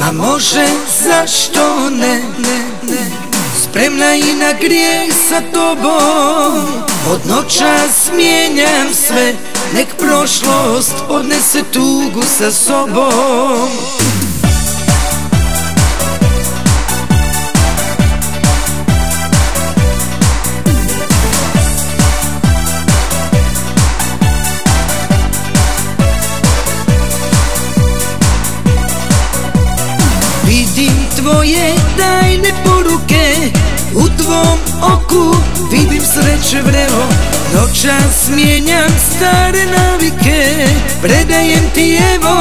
A može, zašto ne? Spremna i na grijeh sa tobom. Od noćas mijenjam sve, nek prošlost odnese tugu sa sobom. Vidim tvoje tajne poruke, u tvom oku vidim sreće vrelo. Noćas mijenjam stare navike, predajem ti evo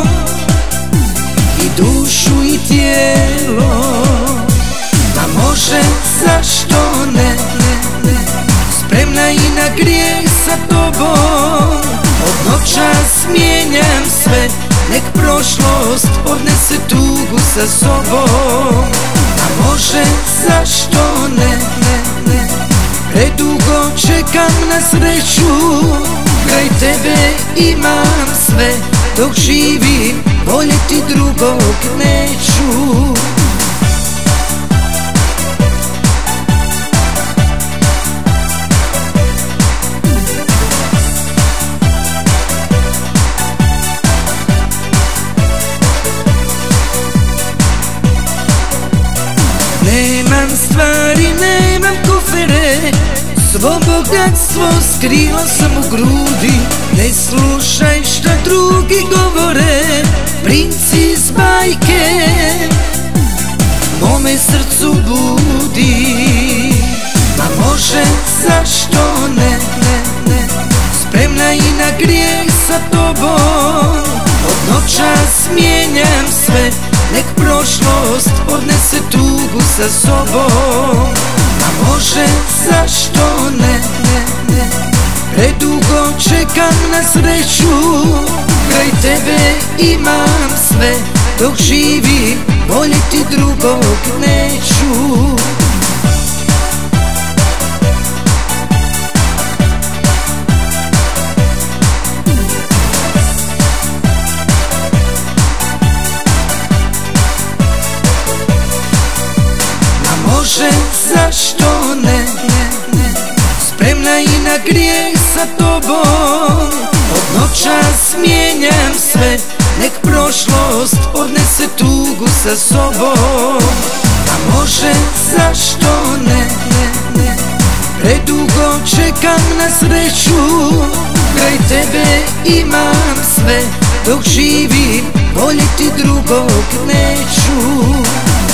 i dušu i tijelo. A može, zašto ne? Spremna i na grijeh sa tobom. Od noćas mijenjam sve, nek prošlost odnese tugu sa sobom. A može, zašto ne? Predugo čekam na sreću, kraj tebe imam sve. Dok živim, voljeti drugog neću. Nemam stvari, nemam kofere, svo bogatstvo skrila sam u grudi. Ne slušaj šta drugi govore, princi iz bajke mome srcu budi. A može, zašto ne? Spremna i na grijeh sa tobom. Od noćas mijenjam sve, nek prošlost odnese tugu sa sobom. A može, zašto ne? Predugo čekam na sreću, kraj tebe imam sve. Dok živim, voljeti drugog neću. Može, zašto ne? Spremna i na grijeh sa tobom. Od noćas mijenjam sve, nek prošlost odnese tugu sa sobom. A može, zašto ne? Predugo čekam na sreću, kraj tebe imam sve. Dok živim, voljeti drugog neću.